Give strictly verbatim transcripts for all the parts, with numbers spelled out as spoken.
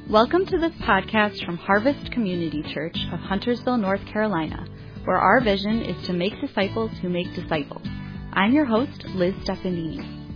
Welcome to this podcast from Harvest Community Church of Huntersville, North Carolina, where our vision is to make disciples who make disciples. I'm your host, Liz Stefanini.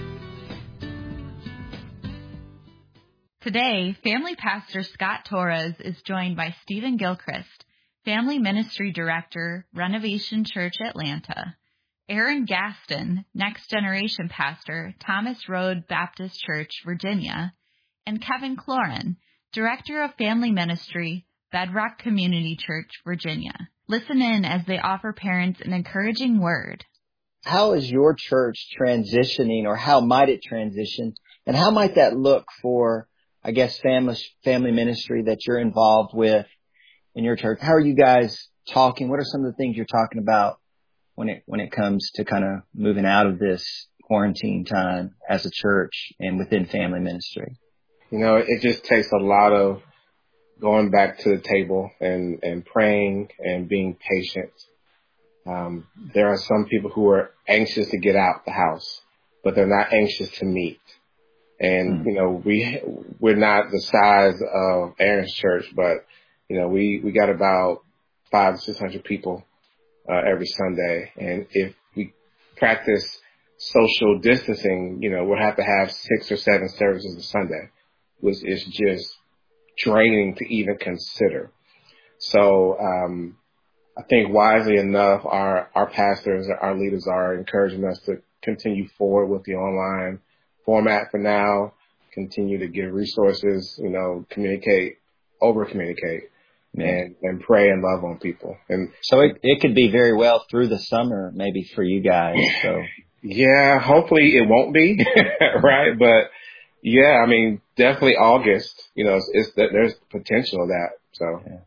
Today, Family Pastor Scott Torres is joined by Stephen Gilchrist, Family Ministry Director, Renovation Church Atlanta, Aaron Gaston, Next Generation Pastor, Thomas Road Baptist Church, Virginia, and Kevin Cloran, Director of Family Ministry, Bedrock Community Church, Virginia. Listen in as they offer parents an encouraging word. How is your church transitioning, or how might it transition? And how might that look for, I guess, family, family ministry that you're involved with in your church? How are you guys talking? What are some of the things you're talking about when it, when it comes to kind of moving out of this quarantine time as a church and within family ministry? You know, it just takes a lot of going back to the table and, and praying and being patient. Um, there are some people who are anxious to get out the house, but they're not anxious to meet. And, mm-hmm. you know, we, we're not the size of Aaron's church, but, you know, we, we got about five to six hundred people, uh, every Sunday. And if we practice social distancing, you know, we'll have to have six or seven services a Sunday, which is just draining to even consider. So, um, I think wisely enough, our, our pastors, our leaders are encouraging us to continue forward with the online format for now, continue to give resources, you know, communicate, over communicate, yeah. and, and pray and love on people. And so it, it could be very well through the summer, maybe for you guys. So yeah, hopefully it won't be, right? But yeah, I mean, definitely August, you know, it's, it's there's potential of that. So, okay.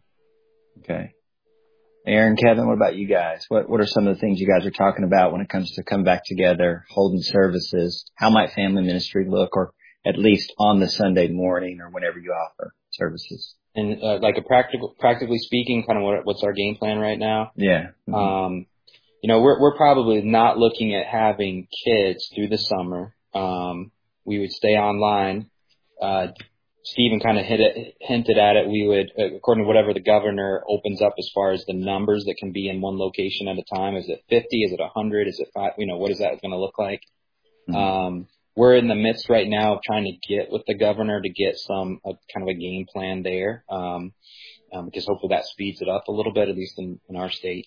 okay. Aaron, Kevin, what about you guys? What What are some of the things you guys are talking about when it comes to come back together, holding services? How might family ministry look, or at least on the Sunday morning or whenever you offer services? And uh, like a practical, practically speaking, kind of what, what's our game plan right now? Yeah. Mm-hmm. Um, you know, we're we're probably not looking at having kids through the summer. Um, we would stay online. Uh, Stephen kind of hit it, hinted at it. We would, according to whatever the governor opens up as far as the numbers that can be in one location at a time. Is it fifty? Is it one hundred? Is it five? You know, what is that going to look like? Mm-hmm. Um, we're in the midst right now of trying to get with the governor to get some a, kind of a game plan there, um, um, because hopefully that speeds it up a little bit, at least in, in our state.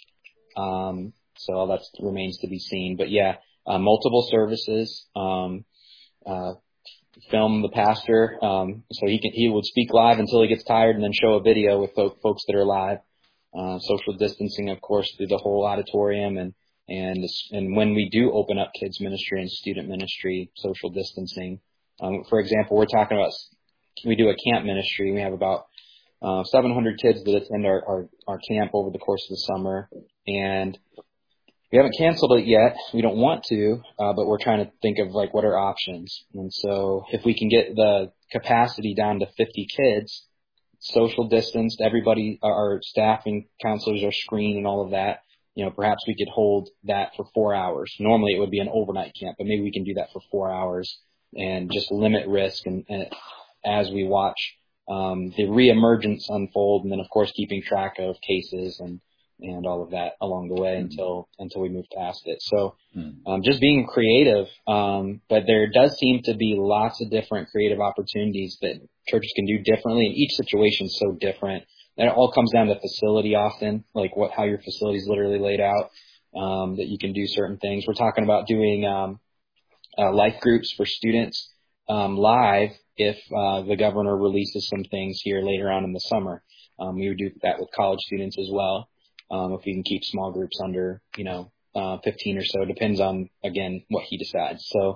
Um, so all that remains to be seen. But yeah, uh, multiple services. Um, uh, film the pastor, um, so he can, he would speak live until he gets tired and then show a video with folk, folks that are live. Uh, social distancing, of course, through the whole auditorium, and, and, and when we do open up kids ministry and student ministry, social distancing. Um, for example, we're talking about, we do a camp ministry. We have about, uh, seven hundred kids that attend our, our, our camp over the course of the summer, and we haven't canceled it yet. We don't want to, uh, but we're trying to think of like what are options. And so if we can get the capacity down to fifty kids, social distanced, everybody, our staff and counselors are screened and all of that, you know, perhaps we could hold that for four hours. Normally it would be an overnight camp, but maybe we can do that for four hours and just limit risk. And, and as we watch um, the reemergence unfold, and then of course keeping track of cases and and all of that along the way mm-hmm. until until we move past it. So mm-hmm. um, just being creative, um, but there does seem to be lots of different creative opportunities that churches can do differently, and each situation is so different. And it all comes down to facility often, like what how your facility is literally laid out, um, that you can do certain things. We're talking about doing um, uh, life groups for students um, live if uh, the governor releases some things here later on in the summer. Um, we would do that with college students as well. Um, if we can keep small groups under, you know, uh, fifteen or so, depends on, again, what he decides. So,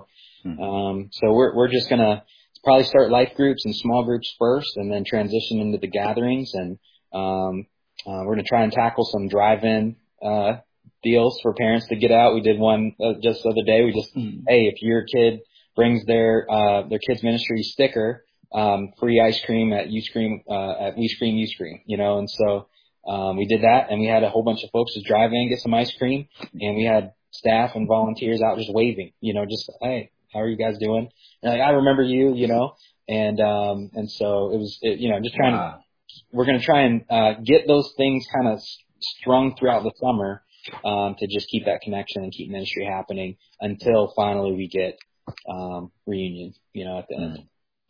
um, so we're, we're just going to probably start life groups and small groups first and then transition into the gatherings. And, um, uh, we're going to try and tackle some drive-in, uh, deals for parents to get out. We did one uh, just the other day. We just, mm-hmm. hey, if your kid brings their, uh, their kids ministry sticker, um, free ice cream at you scream, uh, at We Scream, You Scream, you know, and so, Um, we did that, and we had a whole bunch of folks just drive in, get some ice cream, and we had staff and volunteers out just waving, you know, just, hey, how are you guys doing? And like, I remember you, you know, and, um, and so it was, it, you know, just trying wow. to, we're going to try and, uh, get those things kind of strung throughout the summer, um, to just keep that connection and keep ministry happening until finally we get, um, reunion, you know, at the end.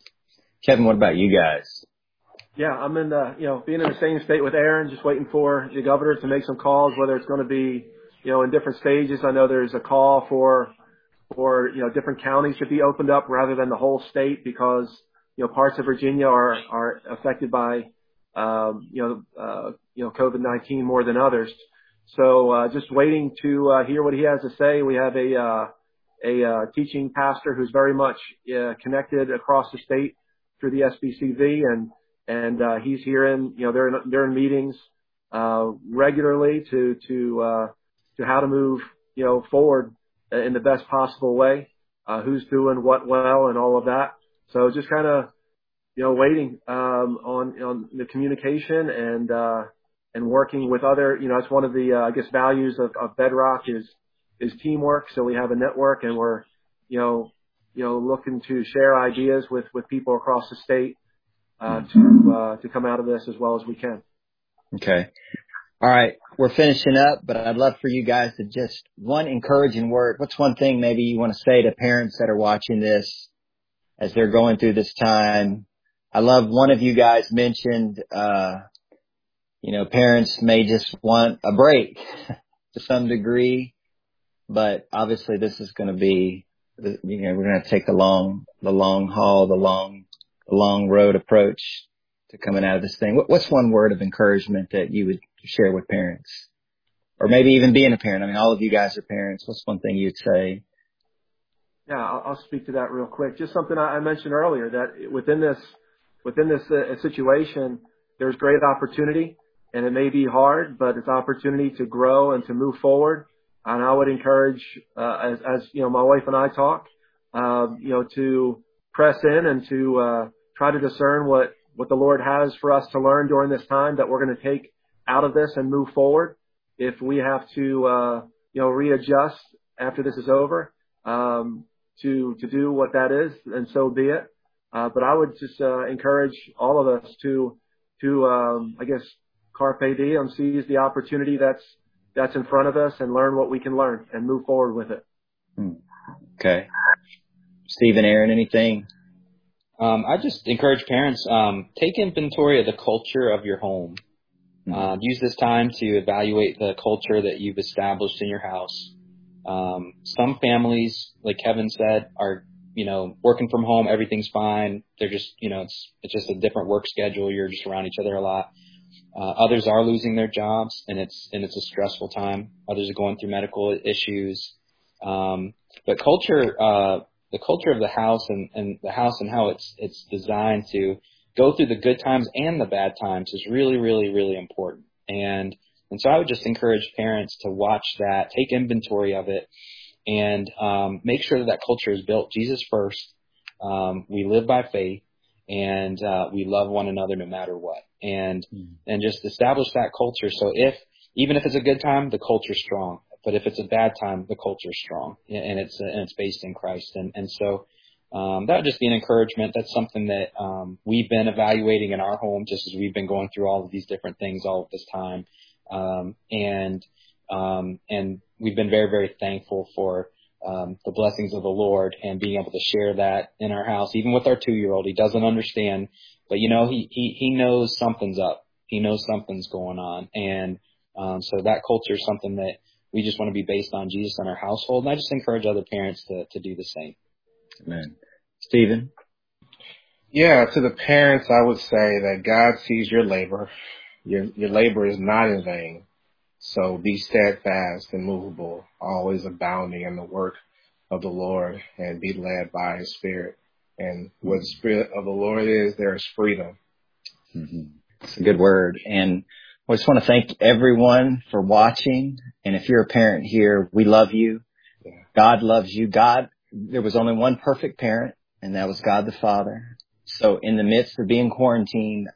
Kevin, what about you guys? Yeah, I'm in the, you know, being in the same state with Aaron, just waiting for the governor to make some calls, whether it's going to be, you know, in different stages. I know there's a call for, for, you know, different counties to be opened up rather than the whole state because, you know, parts of Virginia are, are affected by, um, you know, uh, you know, COVID nineteen more than others. So, uh, just waiting to, uh, hear what he has to say. We have a, uh, a, uh, teaching pastor who's very much, uh, connected across the state through the S B C V and, And, uh, he's hearing, you know, they're in, they're in meetings, uh, regularly to, to, uh, to how to move, you know, forward in the best possible way, uh, who's doing what well and all of that. So just kind of, you know, waiting, um, on, on the communication and, uh, and working with other, you know, it's one of the, uh, I guess, values of, of Bedrock is, is teamwork. So we have a network and we're, you know, you know, looking to share ideas with, with people across the state. Uh, to, uh, to come out of this as well as we can. Okay. All right. We're finishing up, but I'd love for you guys to just one encouraging word. What's one thing maybe you want to say to parents that are watching this as they're going through this time? I love one of you guys mentioned, uh, you know, parents may just want a break to some degree, but obviously this is going to be, you know, we're going to take the long, the long haul, the long, the long road approach to coming out of this thing. What's one word of encouragement that you would share with parents? Or maybe even being a parent. I mean, all of you guys are parents. What's one thing you'd say? Yeah, I'll, I'll speak to that real quick. Just something I mentioned earlier that within this, within this uh, situation, there's great opportunity and it may be hard, but it's opportunity to grow and to move forward. And I would encourage, uh, as, as, you know, my wife and I talk, uh, you know, to press in and to, uh, try to discern what, what the Lord has for us to learn during this time that we're going to take out of this and move forward. If we have to, uh, you know, readjust after this is over, um, to, to do what that is, and so be it. Uh, but I would just, uh, encourage all of us to, to, um, I guess, carpe diem, seize the opportunity that's, that's in front of us and learn what we can learn and move forward with it. Okay. Stephen, Aaron, anything? Um, I just encourage parents, um, take inventory of the culture of your home. Uh, use this time to evaluate the culture that you've established in your house. Um, some families, like Kevin said, are, you know, working from home. Everything's fine. They're just, you know, it's, it's just a different work schedule. You're just around each other a lot. Uh, others are losing their jobs and it's, and it's a stressful time. Others are going through medical issues. Um, but culture, uh, the culture of the house and, and the house and how it's, it's designed to go through the good times and the bad times is really, really, really important. And, and so I would just encourage parents to watch that, take inventory of it, and, um, make sure that that culture is built Jesus first. Um, we live by faith and, uh, we love one another no matter what. And, mm. and just establish that culture. So if, even if it's a good time, the culture's strong. But if it's a bad time, the culture is strong, and it's and it's based in Christ. And and so um, that would just be an encouragement. That's something that um, we've been evaluating in our home, just as we've been going through all of these different things all of this time. Um, and um, and we've been very, very thankful for um, the blessings of the Lord and being able to share that in our house, even with our two-year-old. He doesn't understand, but you know, he he he knows something's up. He knows something's going on, and um, so that culture is something that we just want to be based on Jesus in our household. And I just encourage other parents to, to do the same. Amen. Stephen? Yeah, to the parents, I would say that God sees your labor. Your, your labor is not in vain. So be steadfast and movable, always abounding in the work of the Lord, and be led by His Spirit. And where the Spirit of the Lord is, there is freedom. Mm-hmm. It's a good word. And I just want to thank everyone for watching. And if you're a parent here, we love you. Yeah. God loves you. God, there was only one perfect parent, and that was God the Father. So in the midst of being quarantined,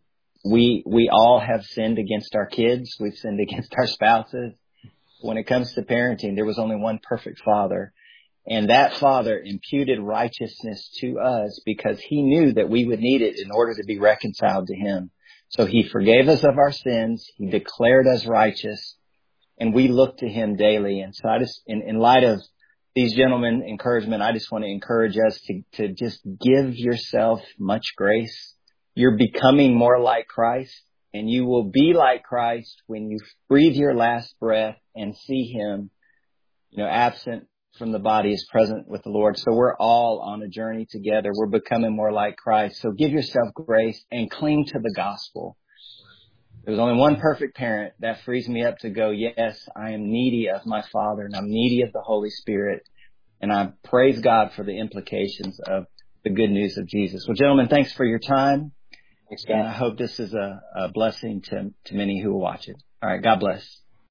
we, we all have sinned against our kids. We've sinned against our spouses. When it comes to parenting, there was only one perfect father. And that Father imputed righteousness to us because he knew that we would need it in order to be reconciled to him. So he forgave us of our sins. He declared us righteous, and we look to him daily. And so I just, in, in light of these gentlemen' encouragement, I just want to encourage us to, to just give yourself much grace. You're becoming more like Christ, and you will be like Christ when you breathe your last breath and see him, you know, absent from the body is present with the Lord. So we're all on a journey together. We're becoming more like Christ. So give yourself grace and cling to the gospel. There's only one perfect parent. That frees me up to go, yes, I am needy of my Father, and I'm needy of the Holy Spirit. And I praise God for the implications of the good news of Jesus. Well, gentlemen, thanks for your time. Thanks, and I hope this is a, a blessing to, to many who will watch it. All right. God bless.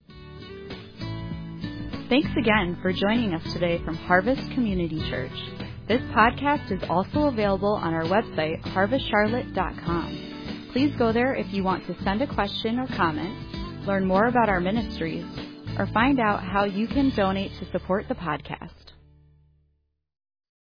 Thanks again for joining us today from Harvest Community Church. This podcast is also available on our website, harvest charlotte dot com. Please go there if you want to send a question or comment, learn more about our ministries, or find out how you can donate to support the podcast.